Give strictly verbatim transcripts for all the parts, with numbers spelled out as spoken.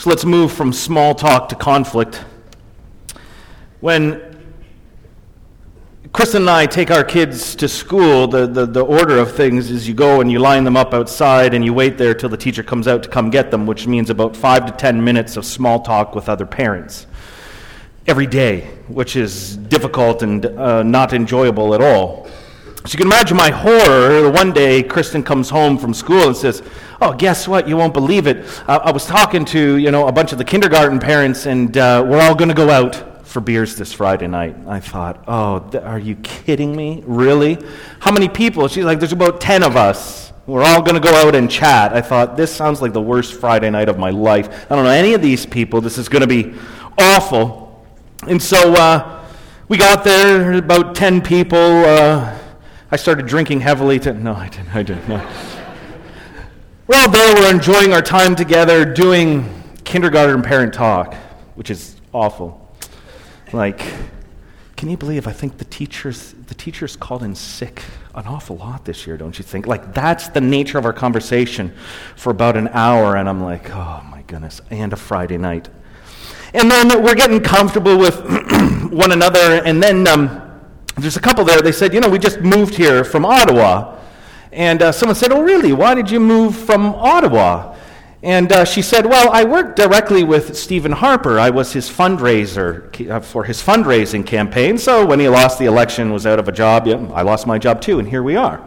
So let's move from small talk to conflict. When Kristen and I take our kids to school, the, the, the order of things is you go and you line them up outside and you wait there till the teacher comes out to come get them, which means about five to ten minutes of small talk with other parents every day, which is difficult and uh, not enjoyable at all. So you can imagine my horror. One day, Kristen comes home from school and says, "Oh, guess what? You won't believe it. Uh, I was talking to, you know, a bunch of the kindergarten parents, and uh, we're all going to go out for beers this Friday night." I thought, "Oh, th- are you kidding me? Really? How many people?" She's like, "There's about ten of us. We're all going to go out and chat." I thought, this sounds like the worst Friday night of my life. I don't know any of these people. This is going to be awful. And so uh, we got there, about ten people. Uh, I started drinking heavily. To, no, I didn't. I didn't. No. We're all there. We're enjoying our time together, doing kindergarten parent talk, which is awful. Like, can you believe, I think the teachers the teachers called in sick an awful lot this year, don't you think? Like, that's the nature of our conversation for about an hour, and I'm like, oh my goodness, and a Friday night. And then we're getting comfortable with one another, and then um, there's a couple there, they said, you know, we just moved here from Ottawa. And uh, someone said, oh really, why did you move from Ottawa? And uh, she said, well, I worked directly with Stephen Harper. I was his fundraiser uh, for his fundraising campaign. So when he lost the election, was out of a job, yeah, I lost my job too, and here we are.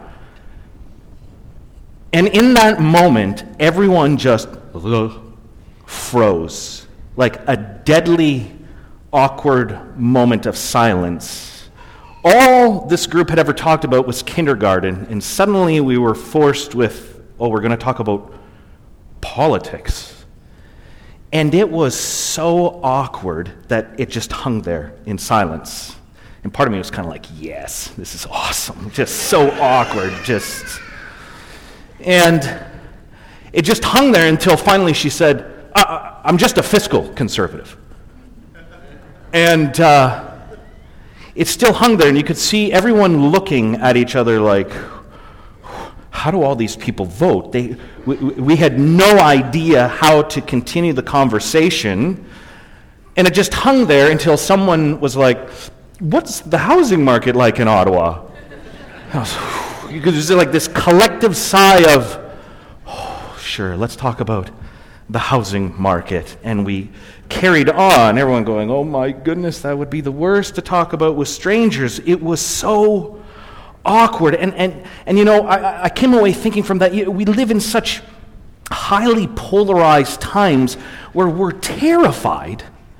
And in that moment, everyone just froze, like a deadly, awkward moment of silence. All this group had ever talked about was kindergarten, and suddenly we were forced with, oh, we're going to talk about politics. And it was so awkward that it just hung there in silence. And part of me was kind of like, yes, this is awesome. Just so awkward, just. And it just hung there until finally she said, I- I'm just a fiscal conservative. And uh, it still hung there, and you could see everyone looking at each other like, how do all these people vote? They, we, we had no idea how to continue the conversation, and it just hung there until someone was like, what's the housing market like in Ottawa? There's like this collective sigh of, oh, sure, let's talk about the housing market. And we carried on, everyone going, oh my goodness, that would be the worst to talk about with strangers. It was so awkward. And, and, and you know, I, I came away thinking from that, we live in such highly polarized times where we're terrified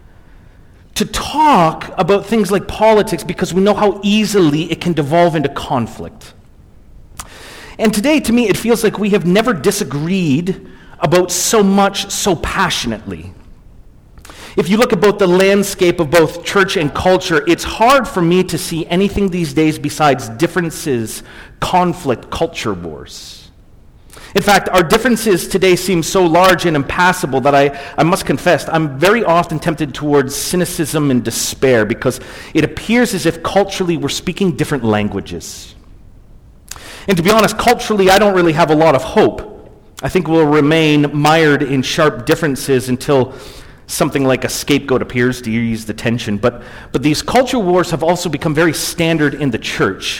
to talk about things like politics because we know how easily it can devolve into conflict. And today, to me, it feels like we have never disagreed about so much so passionately. If you look at both the landscape of both church and culture, it's hard for me to see anything these days besides differences, conflict, culture wars. In fact, our differences today seem so large and impassable that I, I must confess, I'm very often tempted towards cynicism and despair because it appears as if culturally we're speaking different languages. And to be honest, culturally, I don't really have a lot of hope. I think we'll remain mired in sharp differences until something like a scapegoat appears to ease the tension. But, but these culture wars have also become very standard in the church.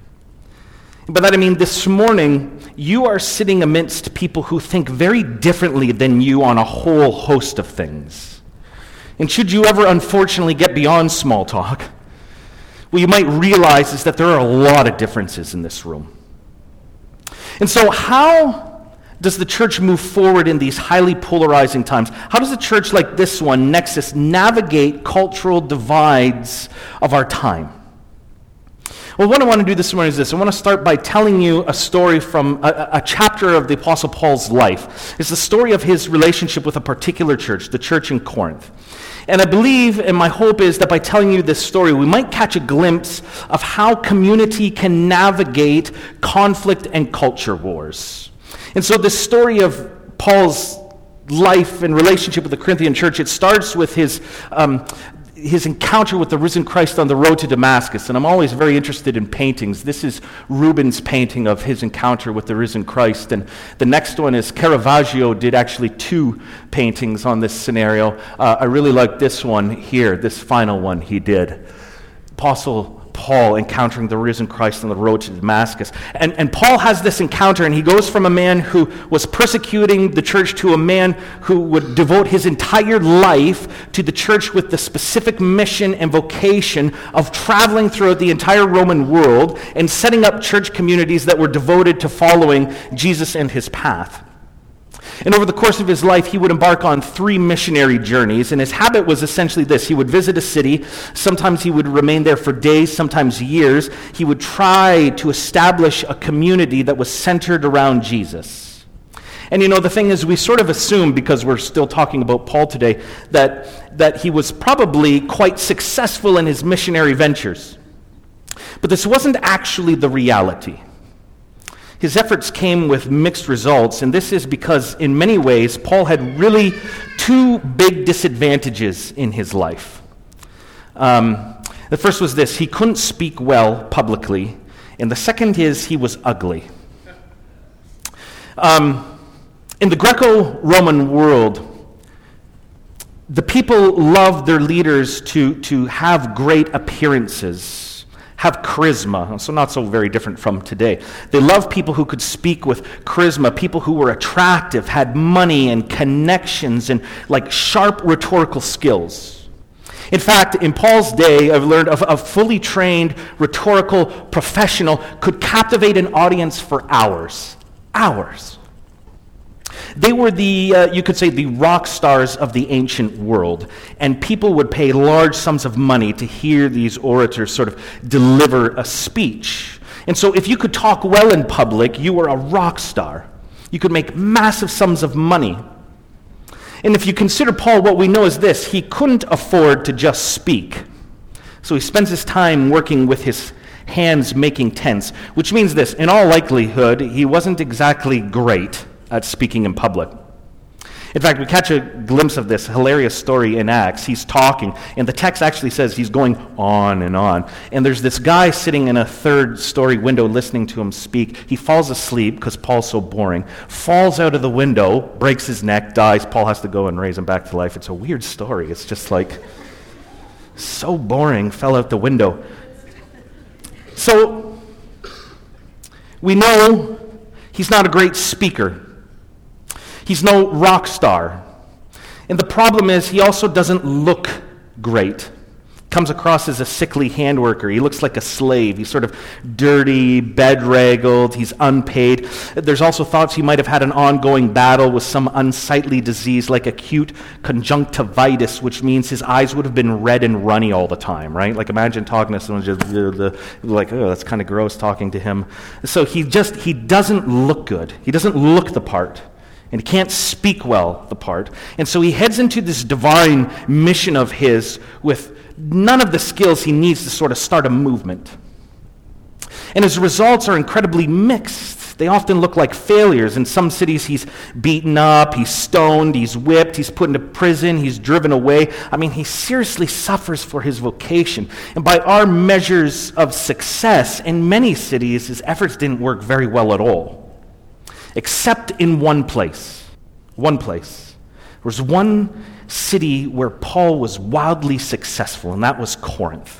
By that I mean this morning, you are sitting amidst people who think very differently than you on a whole host of things. And should you ever unfortunately get beyond small talk, what you might realize is that there are a lot of differences in this room. And so how does the church move forward in these highly polarizing times? How does a church like this one, Nexus, navigate cultural divides of our time? Well, what I want to do this morning is this. I want to start by telling you a story from a, a chapter of the Apostle Paul's life. It's the story of his relationship with a particular church, the church in Corinth. And I believe, and my hope is that by telling you this story, we might catch a glimpse of how community can navigate conflict and culture wars. And so this story of Paul's life and relationship with the Corinthian church, it starts with his um, his encounter with the risen Christ on the road to Damascus. And I'm always very interested in paintings. This is Rubens' painting of his encounter with the risen Christ. And the next one is Caravaggio did actually two paintings on this scenario. Uh, I really like this one here, this final one he did. Apostle Paul encountering the risen Christ on the road to Damascus. And, and Paul has this encounter, and he goes from a man who was persecuting the church to a man who would devote his entire life to the church with the specific mission and vocation of traveling throughout the entire Roman world and setting up church communities that were devoted to following Jesus and his path. And over the course of his life, he would embark on three missionary journeys, and his habit was essentially this. He would visit a city. Sometimes he would remain there for days, sometimes years. He would try to establish a community that was centered around Jesus. And you know, the thing is, we sort of assume, because we're still talking about Paul today, that, that he was probably quite successful in his missionary ventures. But this wasn't actually the reality. His efforts came with mixed results, and this is because, in many ways, Paul had really two big disadvantages in his life. Um, the first was this: he couldn't speak well publicly, and the second is he was ugly. Um, in the Greco-Roman world, the people loved their leaders to, to have great appearances, have charisma, so not so very different from today. They loved people who could speak with charisma, people who were attractive, had money and connections and like sharp rhetorical skills. In fact, in Paul's day, I've learned of a fully trained rhetorical professional could captivate an audience for hours. Hours. They were the, uh, you could say, the rock stars of the ancient world, and people would pay large sums of money to hear these orators sort of deliver a speech. And so if you could talk well in public, you were a rock star. You could make massive sums of money. And if you consider Paul, what we know is this: he couldn't afford to just speak. So he spends his time working with his hands making tents, which means this: in all likelihood, he wasn't exactly great at speaking in public. In fact, we catch a glimpse of this hilarious story in Acts. He's talking, and the text actually says he's going on and on. And there's this guy sitting in a third-story window listening to him speak. He falls asleep because Paul's so boring, falls out of the window, breaks his neck, dies. Paul has to go and raise him back to life. It's a weird story. It's just like, so boring, fell out the window. So, we know he's not a great speaker. He's no rock star. And the problem is, he also doesn't look great. Comes across as a sickly hand worker. He looks like a slave. He's sort of dirty, bedraggled. He's unpaid. There's also thoughts he might have had an ongoing battle with some unsightly disease like acute conjunctivitis, which means his eyes would have been red and runny all the time, right? Like, imagine talking to someone just uh, the, like, oh, that's kind of gross talking to him. So he just, he doesn't look good. He doesn't look the part. And he can't speak well the part. And so he heads into this divine mission of his with none of the skills he needs to sort of start a movement. And his results are incredibly mixed. They often look like failures. In some cities, he's beaten up, he's stoned, he's whipped, he's put into prison, he's driven away. I mean, he seriously suffers for his vocation. And by our measures of success, in many cities, his efforts didn't work very well at all. Except in one place. One place. There was one city where Paul was wildly successful, and that was Corinth.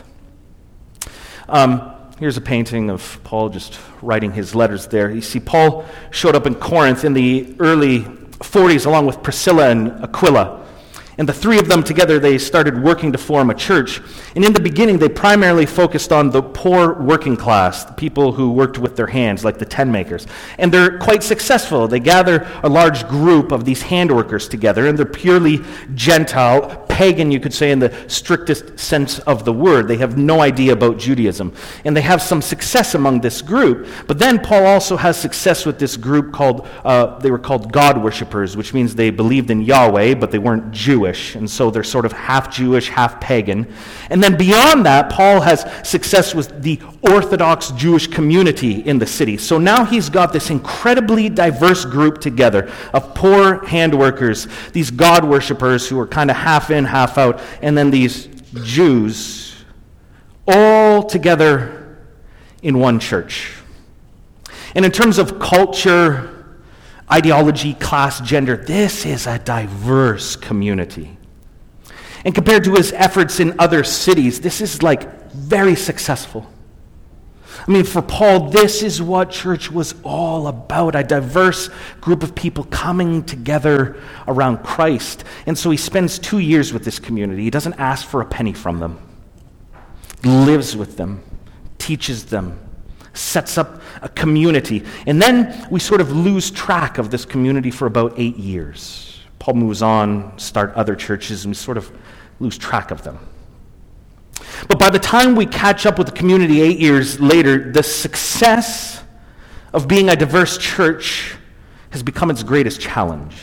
Um, here's a painting of Paul just writing his letters there. You see, Paul showed up in Corinth in the early forties along with Priscilla and Aquila. And the three of them together, they started working to form a church. And in the beginning, they primarily focused on the poor working class, the people who worked with their hands, like the tent makers. And they're quite successful. They gather a large group of these hand workers together, and they're purely Gentile, pagan, you could say, in the strictest sense of the word. They have no idea about Judaism. And they have some success among this group. But then Paul also has success with this group called, uh, they were called God worshippers, which means they believed in Yahweh, but they weren't Jewish. And so they're sort of half Jewish, half pagan. And then beyond that, Paul has success with the Orthodox Jewish community in the city. So now he's got this incredibly diverse group together of poor hand workers, these God worshipers who are kind of half in, half out, and then these Jews, all together in one church. And in terms of culture, ideology, class, gender, this is a diverse community. And compared to his efforts in other cities, this is like very successful. I mean, for Paul, this is what church was all about, a diverse group of people coming together around Christ. And so he spends two years with this community. He doesn't ask for a penny from them. He lives with them, teaches them, sets up a community. And then we sort of lose track of this community for about eight years. Paul moves on, start other churches, and we sort of lose track of them. But by the time we catch up with the community eight years later, the success of being a diverse church has become its greatest challenge.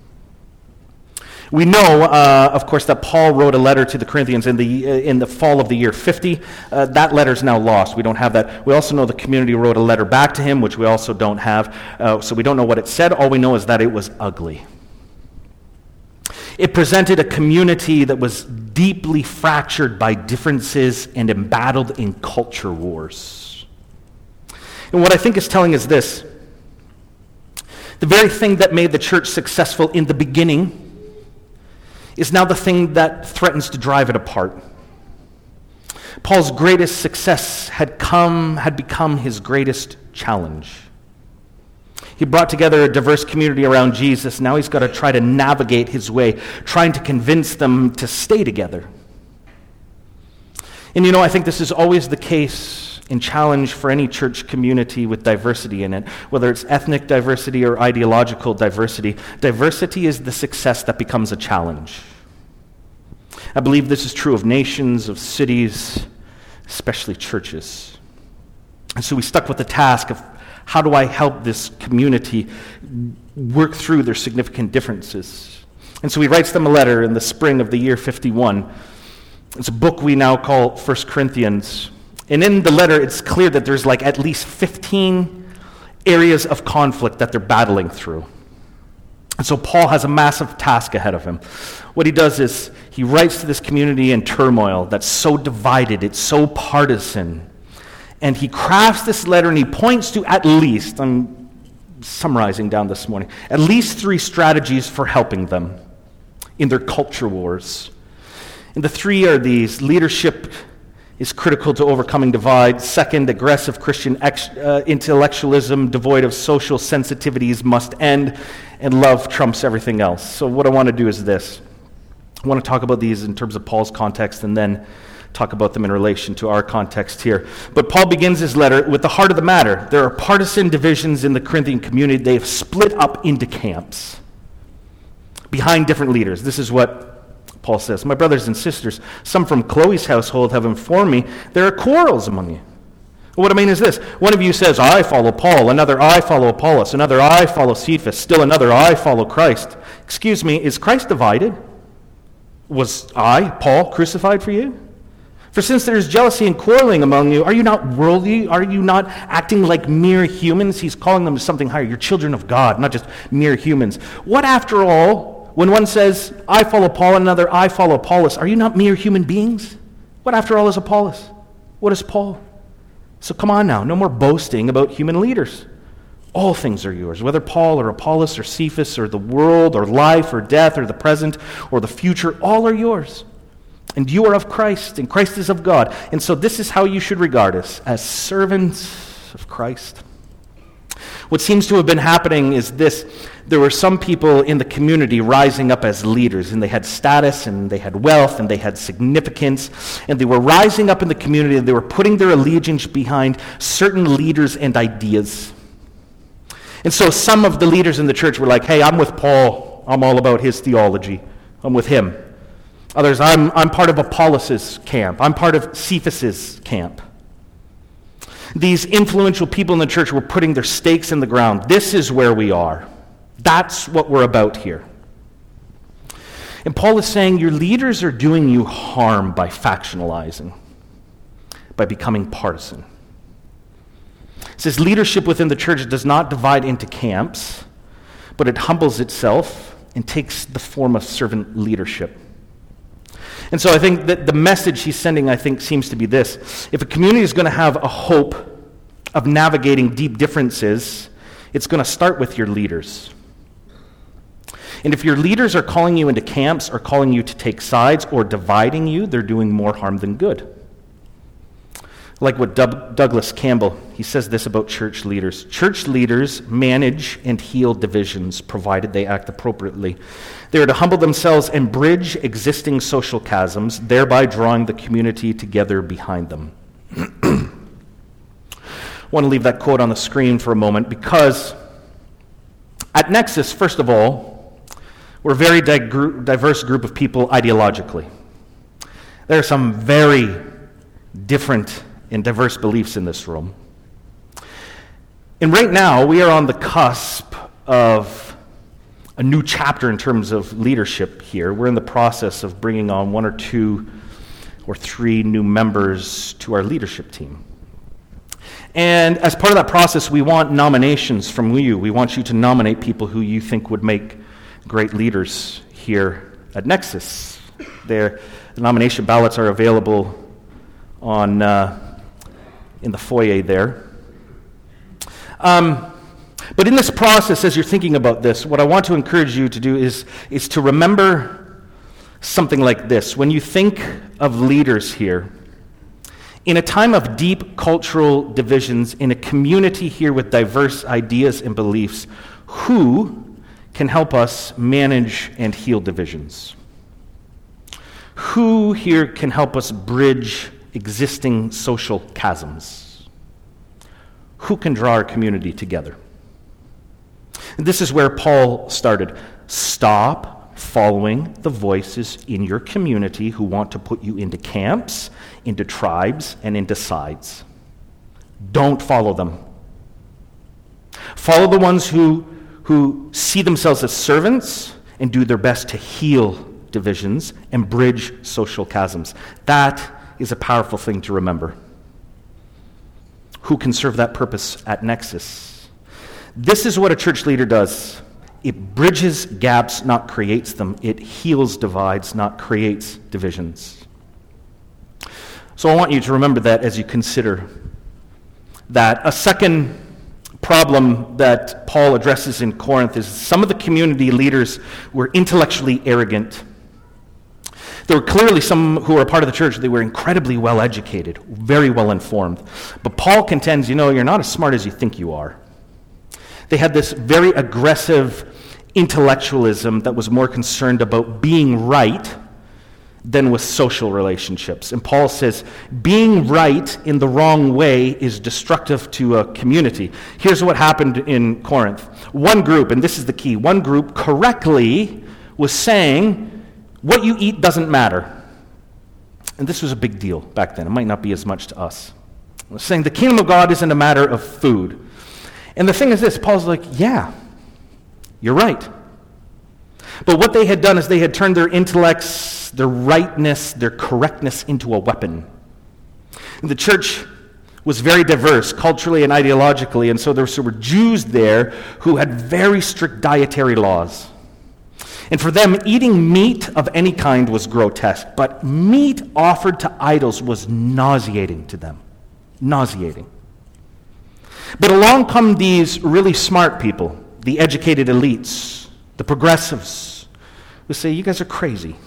We know, uh, of course, that Paul wrote a letter to the Corinthians in the uh, in the fall of the year fifty. Uh, that letter is now lost. We don't have that. We also know the community wrote a letter back to him, which we also don't have. Uh, so we don't know what it said. All we know is that it was ugly. It presented a community that was deeply fractured by differences and embattled in culture wars. And what I think is telling is this: the very thing that made the church successful in the beginning is now the thing that threatens to drive it apart. Paul's greatest success had come, had become his greatest challenge. He brought together a diverse community around Jesus. Now he's got to try to navigate his way, trying to convince them to stay together. And you know, I think this is always the case and challenge for any church community with diversity in it, whether it's ethnic diversity or ideological diversity. Diversity is the success that becomes a challenge. I believe this is true of nations, of cities, especially churches. And so we stuck with the task of, how do I help this community work through their significant differences? And so he writes them a letter in the spring of the year fifty-one. It's a book we now call First Corinthians. And in the letter, it's clear that there's like at least fifteen areas of conflict that they're battling through. And so Paul has a massive task ahead of him. What he does is he writes to this community in turmoil that's so divided, it's so partisan. And he crafts this letter and he points to at least, I'm summarizing down this morning, at least three strategies for helping them in their culture wars. And the three are these: leadership is critical to overcoming divide. Second, aggressive Christian ex- uh, intellectualism devoid of social sensitivities must end. And love trumps everything else. So what I want to do is this. I want to talk about these in terms of Paul's context and then talk about them in relation to our context here. But Paul begins his letter with the heart of the matter. There are partisan divisions in the Corinthian community. They have split up into camps behind different leaders. This is what Paul says. My brothers and sisters, some from Chloe's household have informed me there are quarrels among you. What I mean is this: one of you says, I follow Paul, another, I follow Apollos, another, I follow Cephas, still another, I follow Christ. Excuse me, is Christ divided? Was I, Paul, crucified for you? For since there is jealousy and quarreling among you, are you not worldly? Are you not acting like mere humans? He's calling them to something higher. You're children of God, not just mere humans. What, after all, when one says, I follow Paul, and another, I follow Apollos, are you not mere human beings? What, after all, is Apollos? What is Paul? So come on now, no more boasting about human leaders. All things are yours, whether Paul or Apollos or Cephas or the world or life or death or the present or the future, all are yours. And you are of Christ, and Christ is of God. And so this is how you should regard us, as servants of Christ. What seems to have been happening is this: there were some people in the community rising up as leaders, and they had status, and they had wealth, and they had significance, and they were rising up in the community, and they were putting their allegiance behind certain leaders and ideas. And so some of the leaders in the church were like, hey, I'm with Paul. I'm all about his theology. I'm with him. Others, I'm, I'm part of Apollos' camp. I'm part of Cephas' camp. These influential people in the church were putting their stakes in the ground. This is where we are. That's what we're about here. And Paul is saying your leaders are doing you harm by factionalizing, by becoming partisan. It says leadership within the church does not divide into camps, but it humbles itself and takes the form of servant leadership. And so I think that the message he's sending, I think, seems to be this. If a community is going to have a hope of navigating deep differences, it's going to start with your leaders. And if your leaders are calling you into camps or calling you to take sides or dividing you, they're doing more harm than good. Like what Doug- Douglas Campbell, he says this about church leaders. Church leaders manage and heal divisions, provided they act appropriately. They are to humble themselves and bridge existing social chasms, thereby drawing the community together behind them. I want to leave that quote on the screen for a moment because at Nexus, first of all, we're a very dig- diverse group of people ideologically. There are some very different and diverse beliefs in this room. And right now, we are on the cusp of a new chapter in terms of leadership here. We're in the process of bringing on one or two or three new members to our leadership team. And as part of that process, we want nominations from you. We want you to nominate people who you think would make great leaders here at Nexus. Their, the nomination ballots are available on uh, in the foyer there. Um, but in this process, as you're thinking about this, what I want to encourage you to do is, is to remember something like this. When you think of leaders here, in a time of deep cultural divisions, in a community here with diverse ideas and beliefs, who can help us manage and heal divisions? Who here can help us bridge existing social chasms? Who can draw our community together? And this is where Paul started. Stop following the voices in your community who want to put you into camps, into tribes, and into sides. Don't follow them. Follow the ones who, who see themselves as servants and do their best to heal divisions and bridge social chasms. That is a powerful thing to remember. Who can serve that purpose at Nexus? This is what a church leader does. It bridges gaps, not creates them. It heals divides, not creates divisions. So I want you to remember that as you consider that. A second problem that Paul addresses in Corinth is some of the community leaders were intellectually arrogant. There were clearly some who were a part of the church, they were incredibly well educated, very well informed. But Paul contends, you know, you're not as smart as you think you are. They had this very aggressive intellectualism that was more concerned about being right than with social relationships. And Paul says, being right in the wrong way is destructive to a community. Here's what happened in Corinth. One group, and this is the key, one group correctly was saying, what you eat doesn't matter. And this was a big deal back then. It might not be as much to us. It was saying the kingdom of God isn't a matter of food. And the thing is this, Paul's like, yeah, you're right. But what they had done is they had turned their intellects, their rightness, their correctness into a weapon. And the church was very diverse culturally and ideologically, and so there were Jews there who had very strict dietary laws. And for them, eating meat of any kind was grotesque, but meat offered to idols was nauseating to them. Nauseating. But along come these really smart people, the educated elites, the progressives, who say, you guys are crazy.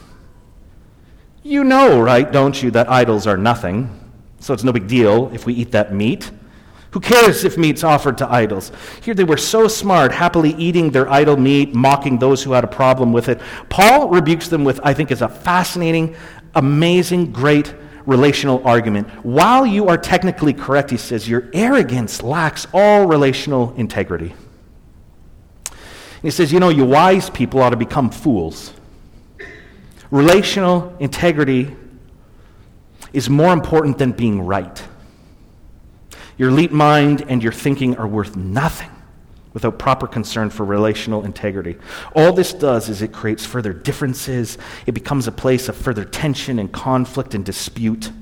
You know, right, don't you, that idols are nothing, so it's no big deal if we eat that meat. Who cares if meat's offered to idols? Here they were so smart, happily eating their idol meat, mocking those who had a problem with it. Paul rebukes them with, I think, is a fascinating, amazing, great relational argument. While you are technically correct, he says, your arrogance lacks all relational integrity. And he says, you know, you wise people ought to become fools. Relational integrity is more important than being right. Your elite mind and your thinking are worth nothing without proper concern for relational integrity. All this does is it creates further differences. It becomes a place of further tension and conflict and dispute.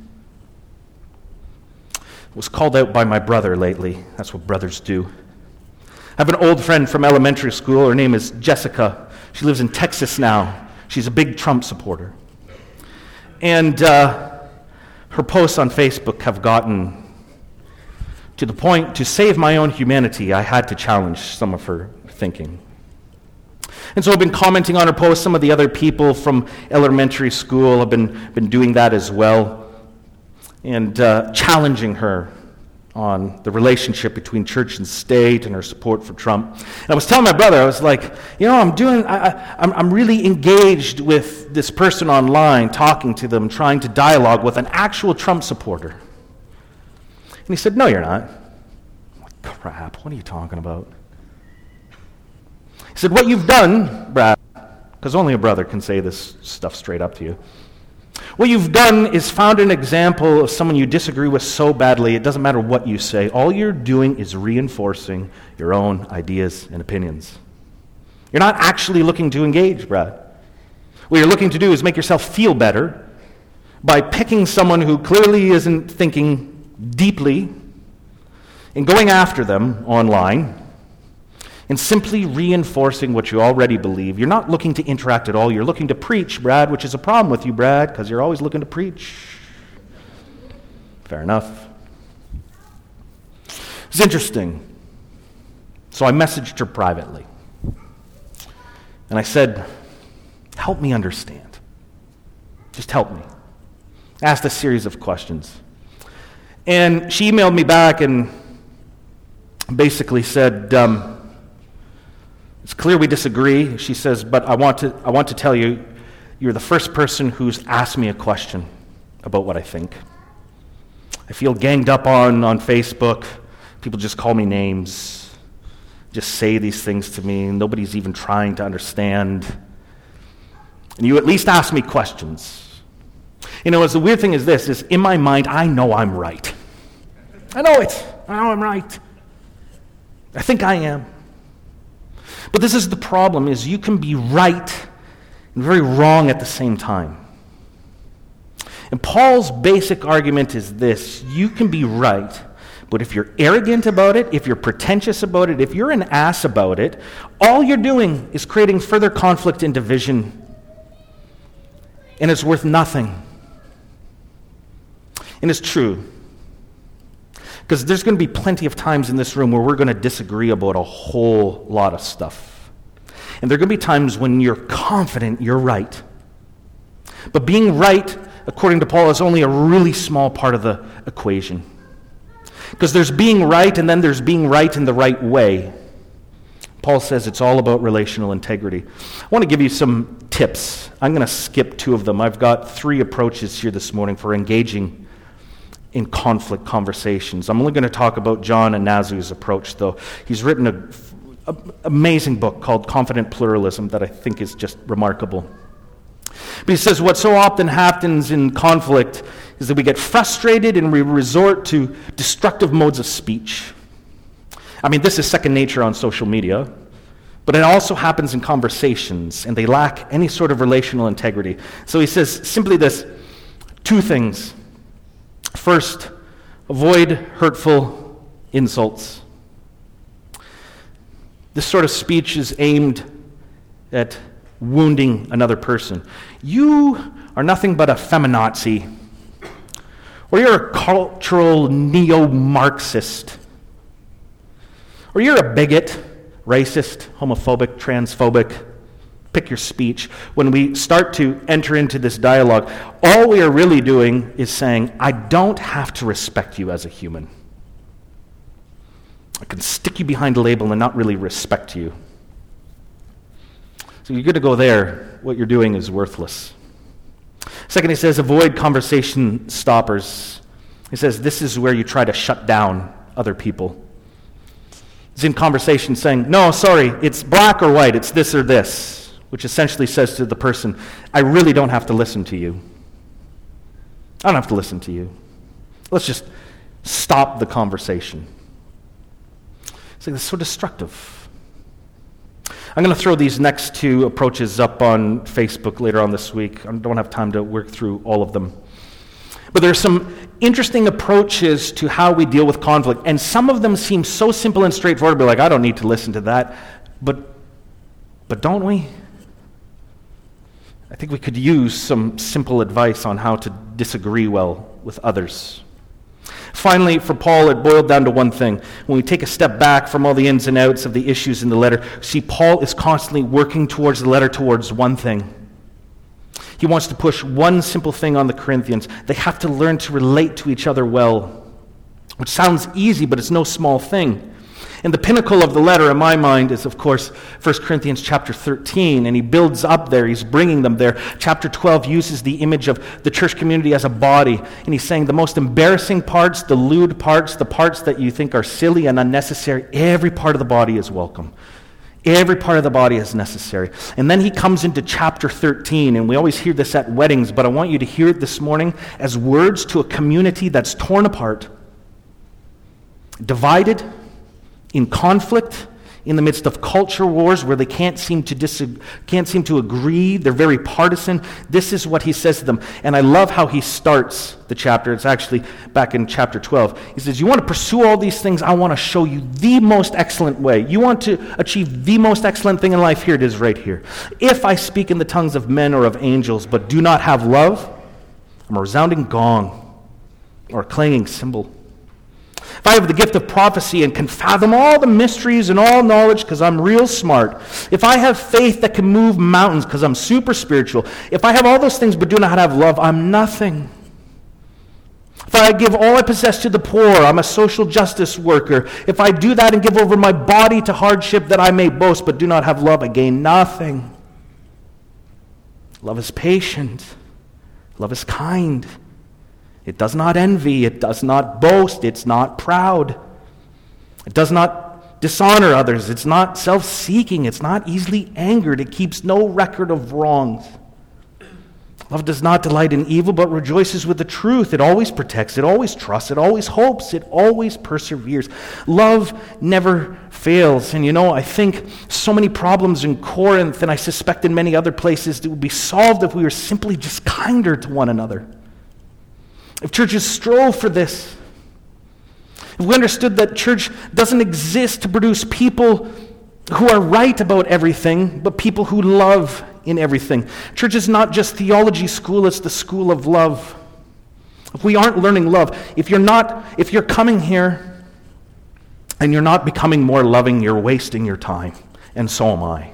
I was called out by my brother lately. That's what brothers do. I have an old friend from elementary school. Her name is Jessica. She lives in Texas now. She's a big Trump supporter. And uh, her posts on Facebook have gotten to the point, to save my own humanity, I had to challenge some of her thinking. And so I've been commenting on her posts. Some of the other people from elementary school have been, been doing that as well, and uh, challenging her on the relationship between church and state and her support for Trump. And I was telling my brother, I was like, you know, I'm doing, I, I, I'm, I'm really engaged with this person online, talking to them, trying to dialogue with an actual Trump supporter. And he said, no, you're not. I'm like, crap, what are you talking about? He said, what you've done, Brad, because only a brother can say this stuff straight up to you. What you've done is found an example of someone you disagree with so badly, it doesn't matter what you say. All you're doing is reinforcing your own ideas and opinions. You're not actually looking to engage, Brad. What you're looking to do is make yourself feel better by picking someone who clearly isn't thinking deeply and going after them online and simply reinforcing what you already believe. You're not looking to interact at all. You're looking to preach, Brad, which is a problem with you, Brad, because you're always looking to preach. Fair enough. It's interesting. So I messaged her privately. And I said, help me understand. Just help me. I asked a series of questions. And she emailed me back and basically said, um, it's clear we disagree. She says, but I want to I want to tell you, you're the first person who's asked me a question about what I think. I feel ganged up on, on Facebook. People just call me names, just say these things to me. Nobody's even trying to understand. And you at least ask me questions. You know, as the weird thing is this, is in my mind, I know I'm right. I know it. I know I'm right. I think I am. But this is the problem, is you can be right and very wrong at the same time. And Paul's basic argument is this: you can be right, but if you're arrogant about it, if you're pretentious about it, if you're an ass about it, all you're doing is creating further conflict and division, and it's worth nothing. And it's true. Because there's going to be plenty of times in this room where we're going to disagree about a whole lot of stuff. And there are going to be times when you're confident you're right. But being right, according to Paul, is only a really small part of the equation. Because there's being right, and then there's being right in the right way. Paul says it's all about relational integrity. I want to give you some tips. I'm going to skip two of them. I've got three approaches here this morning for engaging in conflict conversations. I'm only going to talk about John Anazu's approach, though. He's written an amazing book called Confident Pluralism that I think is just remarkable. But he says what so often happens in conflict is that we get frustrated and we resort to destructive modes of speech. I mean, this is second nature on social media, but it also happens in conversations, and they lack any sort of relational integrity. So he says simply this: two things. First, avoid hurtful insults. This sort of speech is aimed at wounding another person. You are nothing but a feminazi, or you're a cultural neo-Marxist, or you're a bigot, racist, homophobic, transphobic. Pick your speech. When we start to enter into this dialogue, all we are really doing is saying, I don't have to respect you as a human. I can stick you behind a label and not really respect you. So you're going to go there. What you're doing is worthless. Second, he says, avoid conversation stoppers. He says, this is where you try to shut down other people. He's in conversation saying, no, sorry, it's black or white, it's this or this. Which essentially says to the person, I really don't have to listen to you. I don't have to listen to you. Let's just stop the conversation. It's like, that's so destructive. I'm going to throw these next two approaches up on Facebook later on this week. I don't have time to work through all of them. But there's some interesting approaches to how we deal with conflict, and some of them seem so simple and straightforward, be like, I don't need to listen to that. But, but don't we? I think we could use some simple advice on how to disagree well with others. Finally, for Paul, it boiled down to one thing. When we take a step back from all the ins and outs of the issues in the letter, see, Paul is constantly working towards the letter towards one thing. He wants to push one simple thing on the Corinthians. They have to learn to relate to each other well, which sounds easy, but it's no small thing. And the pinnacle of the letter, in my mind, is, of course, First Corinthians chapter thirteen, and he builds up there. He's bringing them there. Chapter twelve uses the image of the church community as a body, and he's saying the most embarrassing parts, the lewd parts, the parts that you think are silly and unnecessary, every part of the body is welcome. Every part of the body is necessary. And then he comes into chapter thirteen, and we always hear this at weddings, but I want you to hear it this morning as words to a community that's torn apart, divided, in conflict, in the midst of culture wars where they can't seem to dis- can't seem to agree. They're very partisan. This is what he says to them. And I love how he starts the chapter. It's actually back in chapter twelve. He says, you want to pursue all these things? I want to show you the most excellent way. You want to achieve the most excellent thing in life? Here it is right here. If I speak in the tongues of men or of angels, but do not have love, I'm a resounding gong or a clanging cymbal. If I have the gift of prophecy and can fathom all the mysteries and all knowledge because I'm real smart, if I have faith that can move mountains because I'm super spiritual, if I have all those things but do not have love, I'm nothing. If I give all I possess to the poor, I'm a social justice worker. If I do that and give over my body to hardship that I may boast but do not have love, I gain nothing. Love is patient. Love is kind. It does not envy, it does not boast, it's not proud. It does not dishonor others, it's not self-seeking, it's not easily angered, it keeps no record of wrongs. Love does not delight in evil, but rejoices with the truth. It always protects, it always trusts, it always hopes, it always perseveres. Love never fails. And you know, I think so many problems in Corinth, and I suspect in many other places, that would be solved if we were simply just kinder to one another. If churches strove for this, if we understood that church doesn't exist to produce people who are right about everything, but people who love in everything. Church is not just theology school, it's the school of love. If we aren't learning love, if you're not, if you're coming here and you're not becoming more loving, you're wasting your time, and so am I.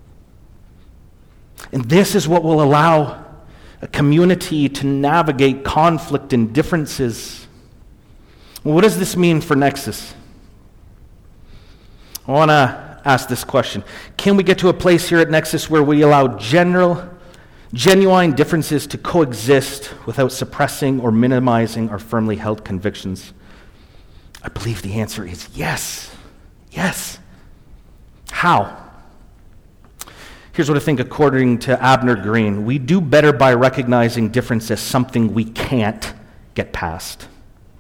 And this is what will allow a community to navigate conflict and differences. Well, what does this mean for Nexus? I want to ask this question. Can we get to a place here at Nexus where we allow general, genuine differences to coexist without suppressing or minimizing our firmly held convictions? I believe the answer is yes. Yes. How? Here's what I think according to Abner Green. We do better by recognizing difference as something we can't get past.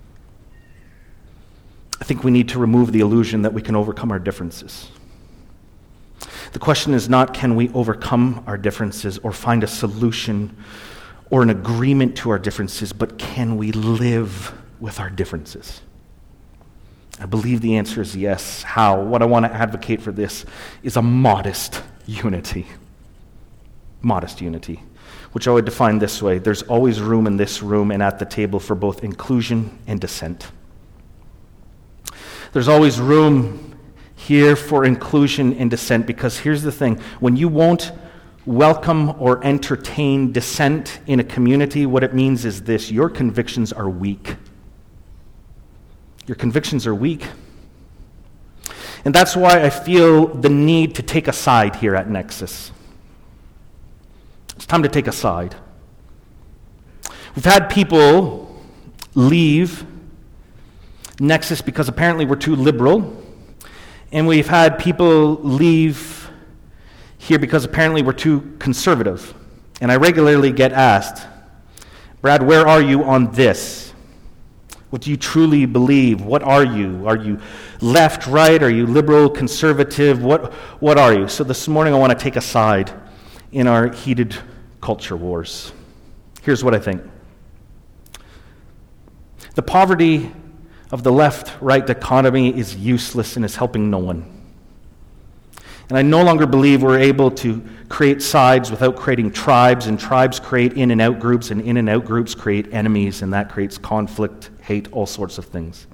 I think we need to remove the illusion that we can overcome our differences. The question is not, can we overcome our differences or find a solution or an agreement to our differences, but can we live with our differences? I believe the answer is yes. How? What I want to advocate for this is a modest unity. Modest unity, which I would define this way. There's always room in this room and at the table for both inclusion and dissent. There's always room here for inclusion and dissent, because here's the thing. When you won't welcome or entertain dissent in a community, what it means is this: your convictions are weak. Your convictions are weak. And that's why I feel the need to take a side here at Nexus. It's time to take a side. We've had people leave Nexus because apparently we're too liberal. And we've had people leave here because apparently we're too conservative. And I regularly get asked, Brad, where are you on this? What do you truly believe? What are you? Are you left, right? Are you liberal, conservative? What, what are you? So this morning I want to take a side in our heated culture wars. Here's what I think. The poverty of the left-right dichotomy is useless and is helping no one. And I no longer believe we're able to create sides without creating tribes, and tribes create in and out groups, and in and out groups create enemies, and that creates conflict, hate, all sorts of things.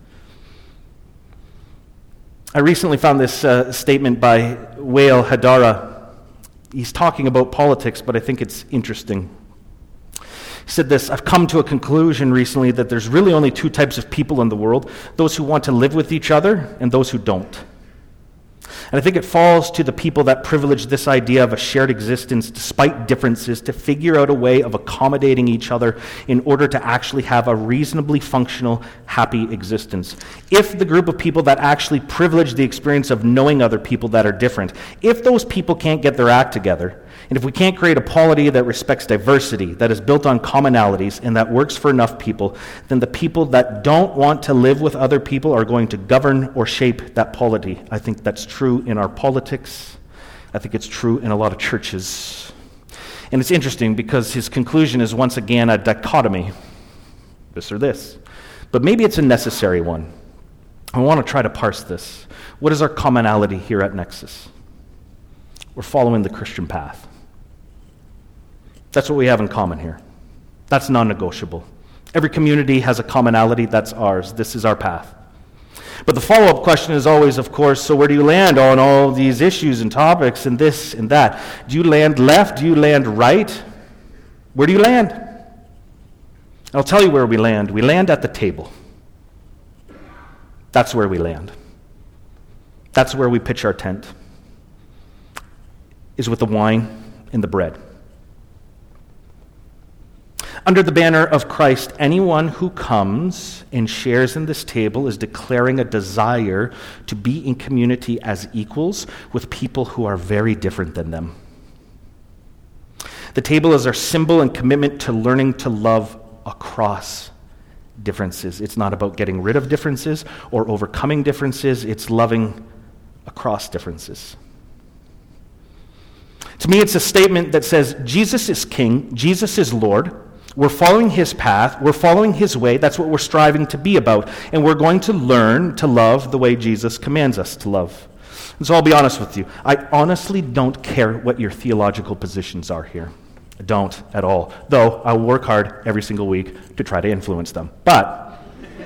I recently found this uh, statement by Wael Hadara. He's talking about politics, but I think it's interesting. He said this: I've come to a conclusion recently that there's really only two types of people in the world, those who want to live with each other and those who don't. And I think it falls to the people that privilege this idea of a shared existence despite differences to figure out a way of accommodating each other in order to actually have a reasonably functional, happy existence. If the group of people that actually privilege the experience of knowing other people that are different, if those people can't get their act together, and if we can't create a polity that respects diversity, that is built on commonalities, and that works for enough people, then the people that don't want to live with other people are going to govern or shape that polity. I think that's true in our politics. I think it's true in a lot of churches. And it's interesting because his conclusion is once again a dichotomy, this or this. But maybe it's a necessary one. I want to try to parse this. What is our commonality here at Nexus? We're following the Christian path. That's what we have in common here. That's non-negotiable. Every community has a commonality. That's ours. This is our path. But the follow-up question is always, of course, so where do you land on all these issues and topics and this and that? Do you land left? Do you land right? Where do you land? I'll tell you where we land. We land at the table. That's where we land. That's where we pitch our tent, is with the wine and the bread. Under the banner of Christ, anyone who comes and shares in this table is declaring a desire to be in community as equals with people who are very different than them. The table is our symbol and commitment to learning to love across differences. It's not about getting rid of differences or overcoming differences. It's loving across differences. To me, it's a statement that says Jesus is King, Jesus is Lord. We're following his path, we're following his way. That's what we're striving to be about. And we're going to learn to love the way Jesus commands us to love. And so I'll be honest with you. I honestly don't care what your theological positions are here. I don't at all. Though I work hard every single week to try to influence them. But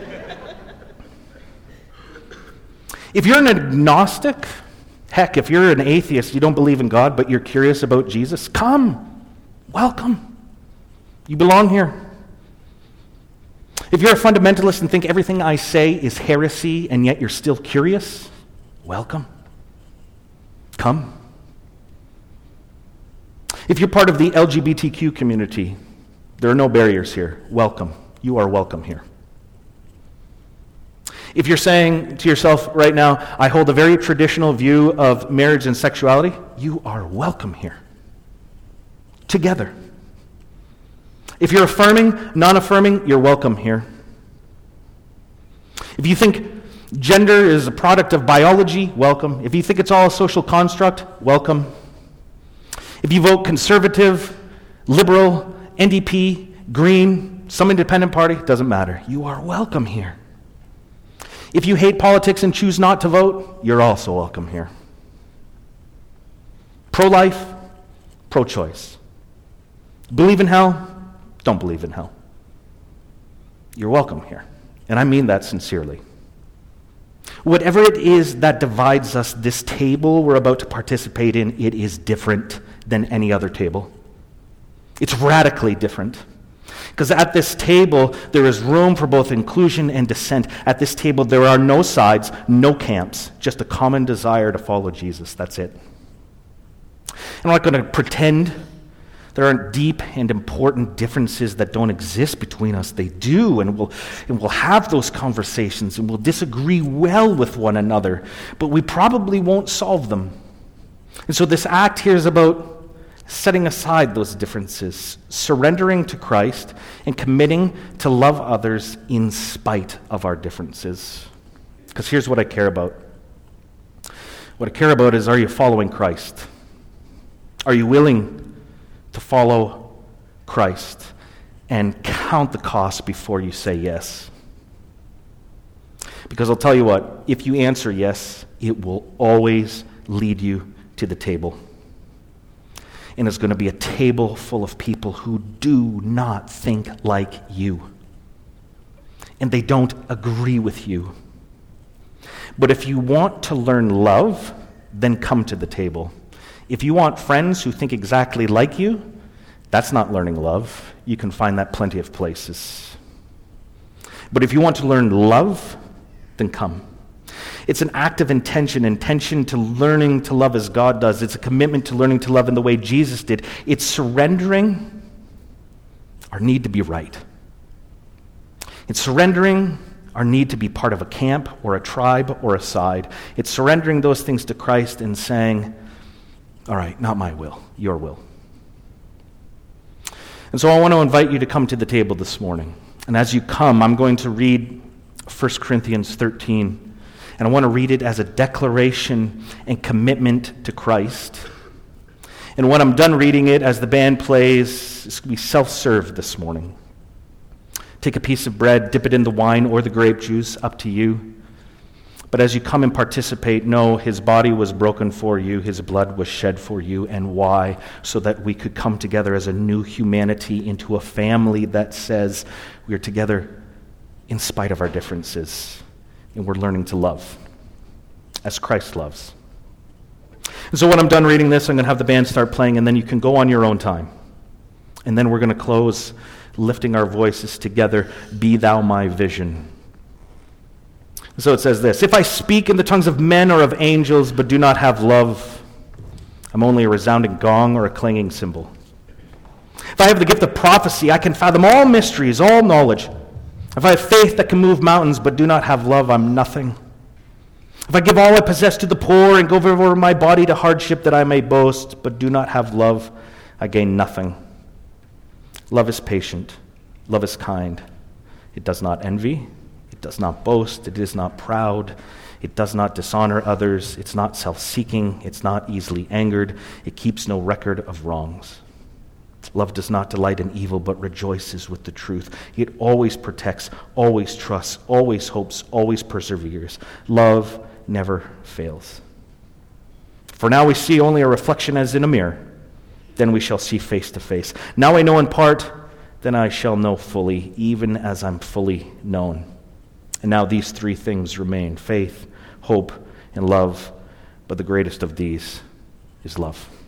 if you're an agnostic, heck, if you're an atheist, you don't believe in God, but you're curious about Jesus, come. Welcome. You belong here. If you're a fundamentalist and think everything I say is heresy and yet you're still curious, welcome. Come. If you're part of the L G B T Q community, there are no barriers here. Welcome. You are welcome here. If you're saying to yourself right now, I hold a very traditional view of marriage and sexuality, you are welcome here. Together. If you're affirming, non-affirming, you're welcome here. If you think gender is a product of biology, welcome. If you think it's all a social construct, welcome. If you vote conservative, liberal, N D P, Green, some independent party, doesn't matter. You are welcome here. If you hate politics and choose not to vote, you're also welcome here. Pro-life, pro-choice. Believe in hell, don't believe in hell. You're welcome here. And I mean that sincerely. Whatever it is that divides us, this table we're about to participate in, it is different than any other table. It's radically different. Because at this table, there is room for both inclusion and dissent. At this table, there are no sides, no camps, just a common desire to follow Jesus. That's it. I'm not going to pretend there aren't deep and important differences that don't exist between us. They do, and we'll, and we'll have those conversations, and we'll disagree well with one another, but we probably won't solve them. And so this act here is about setting aside those differences, surrendering to Christ, and committing to love others in spite of our differences. Because here's what I care about. What I care about is, are you following Christ? Are you willing to follow Christ and count the cost before you say yes? Because I'll tell you what, if you answer yes, it will always lead you to the table. And it's going to be a table full of people who do not think like you. And they don't agree with you. But if you want to learn love, then come to the table. If you want friends who think exactly like you, that's not learning love. You can find that plenty of places. But if you want to learn love, then come. It's an act of intention, intention to learning to love as God does. It's a commitment to learning to love in the way Jesus did. It's surrendering our need to be right. It's surrendering our need to be part of a camp or a tribe or a side. It's surrendering those things to Christ and saying, all right, not my will, your will. And so I want to invite you to come to the table this morning. And as you come, I'm going to read First Corinthians thirteen. And I want to read it as a declaration and commitment to Christ. And when I'm done reading it, as the band plays, it's going to be self-served this morning. Take a piece of bread, dip it in the wine or the grape juice, up to you. But as you come and participate, know his body was broken for you, his blood was shed for you, and why? So that we could come together as a new humanity into a family that says we are together in spite of our differences. And we're learning to love as Christ loves. And so when I'm done reading this, I'm going to have the band start playing, and then you can go on your own time. And then we're going to close lifting our voices together, be thou my vision. So it says this, if I speak in the tongues of men or of angels, but do not have love, I'm only a resounding gong or a clanging cymbal. If I have the gift of prophecy, I can fathom all mysteries, all knowledge. If I have faith that can move mountains, but do not have love, I'm nothing. If I give all I possess to the poor and go over my body to hardship that I may boast, but do not have love, I gain nothing. Love is patient. Love is kind. It does not envy. It does not boast. It is not proud. It does not dishonor others. It's not self-seeking. It's not easily angered. It keeps no record of wrongs. Love does not delight in evil, but rejoices with the truth. It always protects, always trusts, always hopes, always perseveres. Love never fails. For now we see only a reflection as in a mirror. Then we shall see face to face. Now I know in part, then I shall know fully, even as I'm fully known. And now these three things remain: faith, hope, and love. But the greatest of these is love.